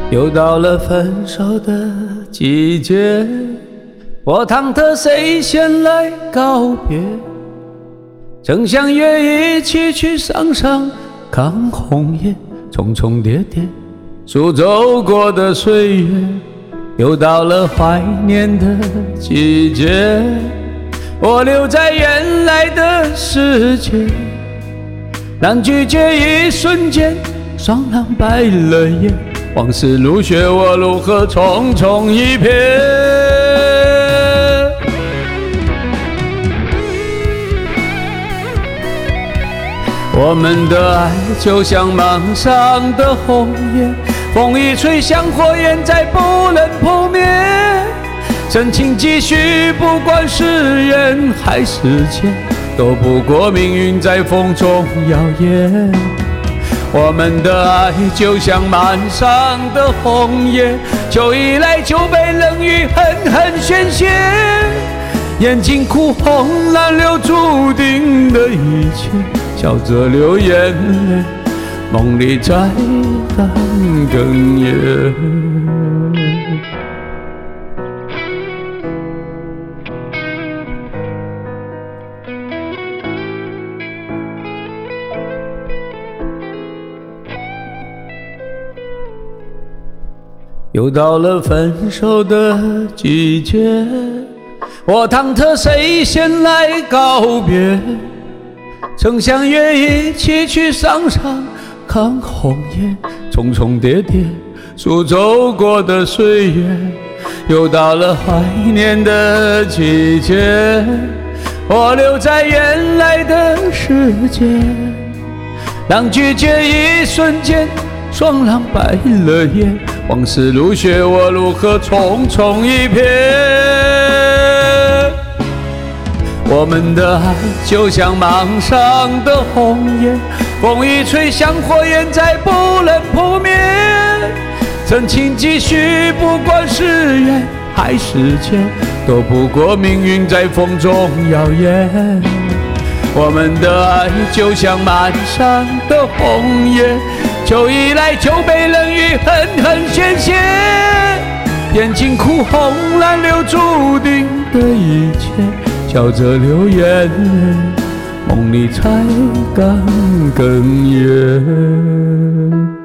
又到了分手的季节，我忐忑谁先来告别，正想约一起去赏赏看红叶，重重叠叠数走过的岁月，又到了怀念的季节，我留在原来的世界，让拒绝一瞬间霜浪白了眼，往事如雪，我如何匆匆一瞥。我们的爱就像芒上的红叶，风一吹像火焰，再不能扑灭。真情继续，不管是缘还是劫，斗不过命运在风中摇曳。我们的爱就像满上的红叶，秋已来就被冷雨狠狠宣泄，眼睛哭红了流注定的一切，笑着流眼泪，梦里在干哽咽。又到了分手的季节，我忐忑谁先来告别，曾相约一起去赏赏看红叶，重重叠叠数走过的岁月，又到了怀念的季节，我留在原来的世界，让拒绝一瞬间霜浪白了眼，往事如雪，我如何匆匆一瞥。我们的爱就像芒上的红叶，风一吹像火焰，再不能扑灭。真情继续，不管是缘还是劫，斗不过命运在风中摇曳。我们的爱就像满上的红叶，秋已来就被冷雨狠狠宣泄，眼睛哭红了流注定的一切，笑着流眼泪，梦里才刚哽咽。